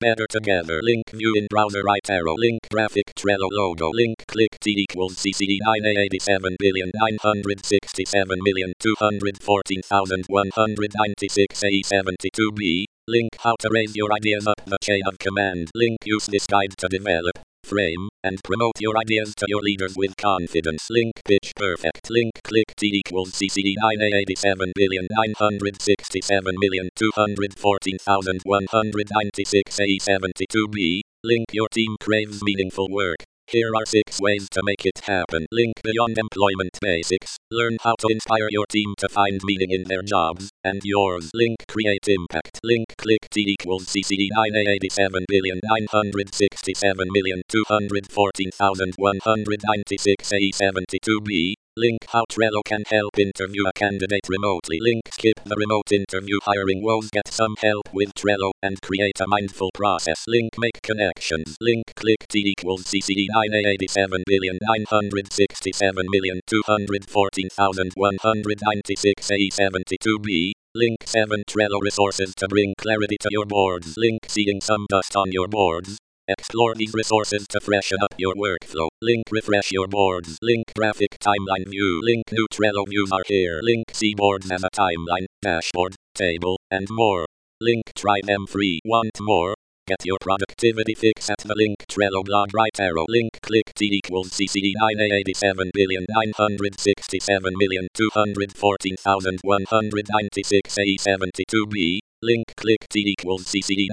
better together. Link view in browser right arrow. Link graphic Trello logo. Link click T equals CCD 987,967,214,196 A72B. Link how to raise your ideas up the chain of command. Link use this guide to develop, frame, and promote your ideas to your leaders with confidence. Link pitch perfect. Link click T equals CCD 987,967,214,196 A72B. Link your team craves meaningful work. Here are 6 ways to make it happen. Link beyond employment basics. Learn how to inspire your team to find meaning in their jobs and yours. Link create impact. Link click T equals CCD 987,967,214,196 A72B. Link how Trello can help interview a candidate remotely. Link skip the remote interview hiring woes. Get some help with Trello and create a mindful process. Link make connections. Link click T equals CCD 987,967,214,196 A72B. Link 7 Trello resources to bring clarity to your boards. Link seeing some dust on your boards. Explore these resources to freshen up your workflow. Link refresh your boards. Link graphic timeline view. Link new Trello views are here. Link see boards as a timeline, dashboard, table, and more. Link try them free. Want more? Get your productivity fix at the Link Trello blog right arrow. Link click T equals CCD 987,967,214,196 A72B. Link click T equals CCD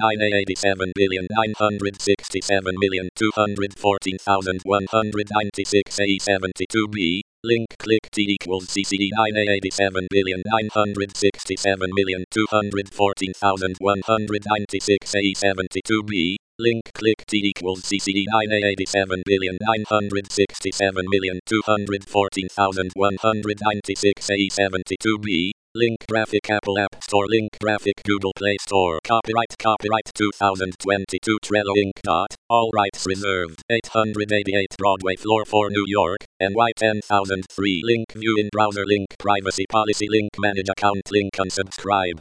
987,967,214,196 A72B. Link click T equals CCD 987,967,214,196 A72B. Link click T equals CCD 987,967,214,196 A72B. Link graphic Apple App Store. Link graphic Google Play Store. Copyright 2022 Trello Inc. All rights reserved. 888 Broadway Floor 4 New York, NY 10003. Link view in browser. Link privacy policy. Link manage account. Link unsubscribe.